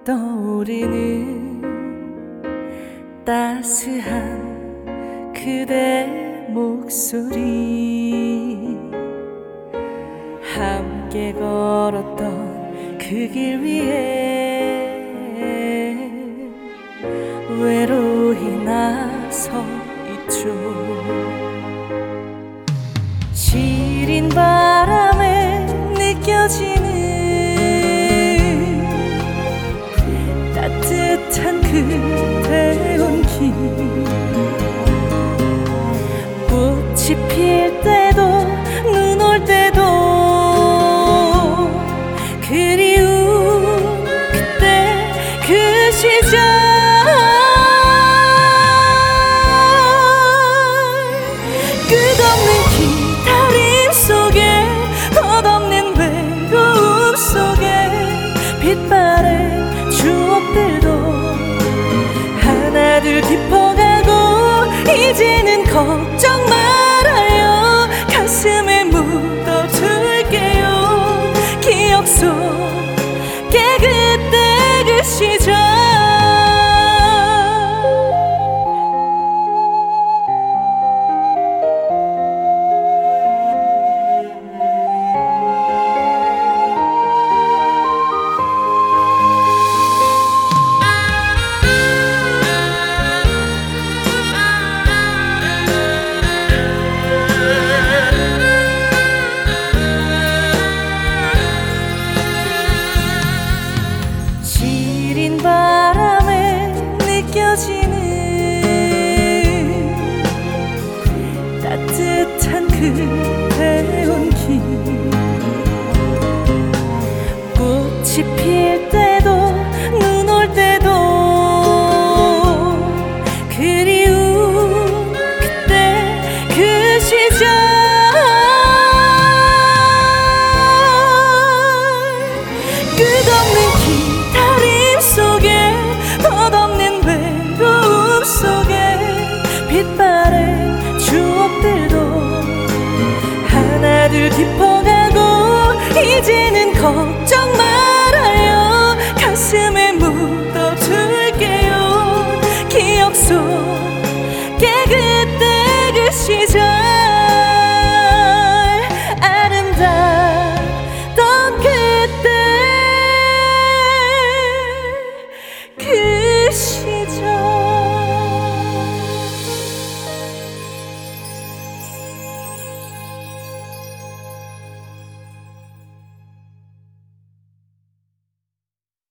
떠오르는 따스한 그대 목소리, 함께 걸었던 그 길 위에 외로이 나서 있죠. 시린 바람에 느껴지는 따뜻한 그대 온기, 꽃이 필 때도 눈 올 때도 그리운 그때 그 시절, 끝없는 기다림 속에 덧없는 외로움 속에 빛바랜 추억들도 하나둘 깊어가고 이제는 걱정 말아요. 가슴에 묻어둘게요. 기억 속에 그때 그 시절. 시린 바람에 느껴지는 따뜻한 그대 온기, 꽃이 필 때도 눈 올 때도 그리운 그때 그 시절, 끝없는 기다림 속에 덧없는 외로움 속에 빛바랜 추억들도 하나둘 깊어가고 이제는 걱정 말아요. 가슴에 묻어둘게요. 기억 속에 그때 그 시절.